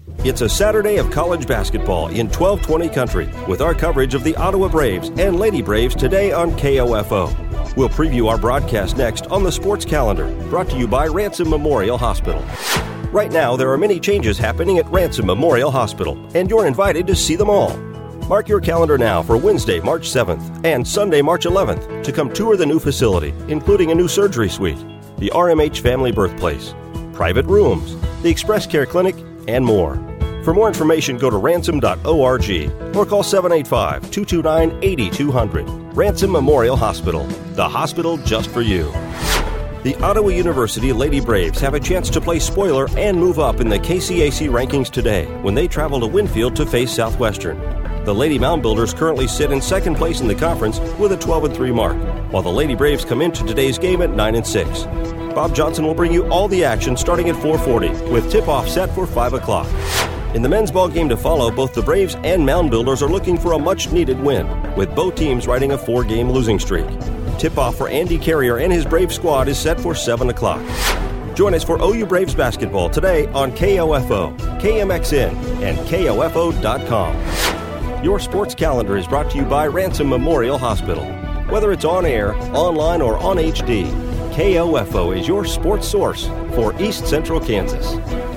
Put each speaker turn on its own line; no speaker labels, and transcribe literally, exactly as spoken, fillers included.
It's a Saturday of college basketball in twelve twenty country with our coverage of the Ottawa Braves and Lady Braves today on K O F O. We'll preview our broadcast next on the Sports Calendar, brought to you by Ransom Memorial Hospital. Right now, there are many changes happening at Ransom Memorial Hospital, and you're invited to see them all. Mark your calendar now for Wednesday, March seventh and Sunday, March eleventh to come tour the new facility, including a new surgery suite, the R M H Family Birthplace, private rooms, the Express Care Clinic, and more. For more information, go to ransom dot org or call seven eight five, two two nine, eight two zero zero. Ransom Memorial Hospital, the hospital just for you. The Ottawa University Lady Braves have a chance to play spoiler and move up in the K C A C rankings today when they travel to Winfield to face Southwestern. The Lady Mound Builders currently sit in second place in the conference with a twelve and three mark, while the Lady Braves come into today's game at nine and six. Bob Johnson will bring you all the action starting at four forty, with tip-off set for five o'clock. In the men's ball game to follow, both the Braves and Mound Builders are looking for a much-needed win, with both teams riding a four-game losing streak. Tip-off for Andy Carrier and his Brave squad is set for seven o'clock. Join us for O U Braves basketball today on K O F O, K M X N, and K O F O dot com. Your sports calendar is brought to you by Ransom Memorial Hospital. Whether it's on air, online, or on H D, K O F O is your sports source for East Central Kansas.